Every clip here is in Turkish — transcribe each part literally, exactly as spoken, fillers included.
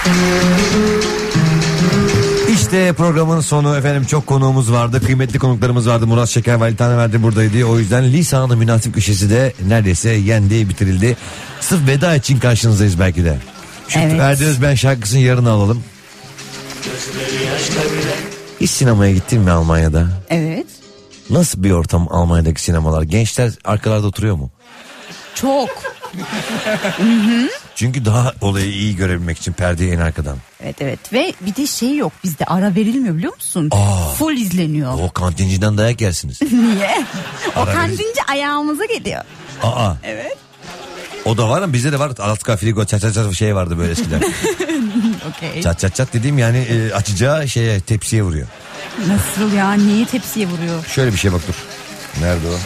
İşte programın sonu efendim. Çok konuğumuz vardı, kıymetli konuklarımız vardı. Murat Şeker ve Ali Taneverdi buradaydı. O yüzden lisanı münasip köşesi de neredeyse yendi, bitirildi. Sırf veda için karşınızdayız belki de. Şu Evet. Ferdi Özben şarkısını yarın alalım. Hiç sinemaya gittin mi Almanya'da? Evet. Nasıl bir ortam Almanya'daki sinemalar? Gençler arkalarda oturuyor mu? Çok. Çünkü daha olayı iyi görebilmek için perdeyi en arkadan. Evet evet ve bir de şey yok bizde, ara verilmiyor biliyor musun? Aa. Full izleniyor. O kantinciden dayak yersiniz. Niye? O Ara kantinci ayağımıza geliyor. Aa. Evet. O da var ama bizde de var. Alaska Frigo çat çat çat şey vardı böyle eskiden. Okey. Çat çat çat dediğim yani e, açacağı şeye, tepsiye vuruyor. Nasıl ya? Niye tepsiye vuruyor? Şöyle bir şey bak dur. Nerede o?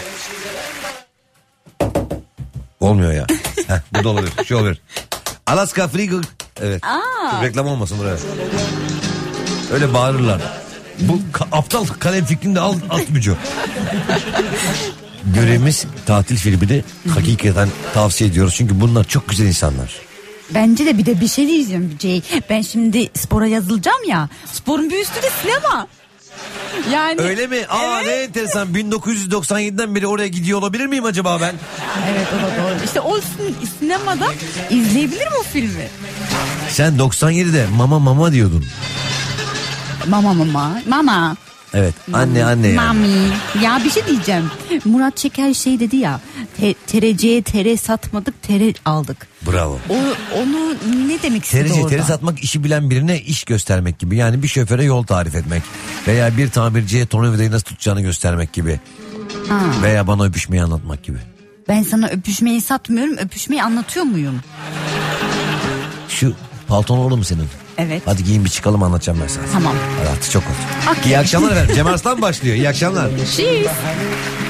Olmuyor ya. Heh, bu da olabilir. Şu olabilir. Alaska Frigo. Evet. Aa. Reklam olmasın buraya. Öyle bağırırlar. Bu ka- aptal kalem fikrini de al at Müco. Görevimiz tatil filmini hakikaten tavsiye ediyoruz. Çünkü bunlar çok güzel insanlar. Bence de bir de bir şey diyeceğim Jay. Ben şimdi spora yazılacağım ya. Sporun bir üstü de sinema. Yani. Öyle mi? Aa evet. Ne enteresan. bin dokuz yüz doksan yediden beri oraya gidiyor olabilir miyim acaba ben? Evet o da doğru. İşte o sin- sinemada izleyebilirim o filmi. Sen doksan yedide mama mama diyordun. Mama mama. Mama. Evet anne anne yani. Mami. Ya bir şey diyeceğim. Murat Şeker şey dedi ya. Te- tereciye tere satmadık, tere aldık. Bravo. O, onu ne demek istedi Tereci, orada? tere satmak işi bilen birine iş göstermek gibi. Yani bir şoföre yol tarif etmek. Veya bir tamirciye tornavidayı nasıl tutacağını göstermek gibi. Ha. Veya bana öpüşmeyi anlatmak gibi. Ben sana öpüşmeyi satmıyorum, öpüşmeyi anlatıyor muyum? Şu palton olur mu senin? Evet. Hadi giyin bir çıkalım, anlatacağım ben sana. Tamam. Hadi artık çok oldu. Okay. İyi akşamlar efendim. Cem Arslan başlıyor. İyi akşamlar. Cheers.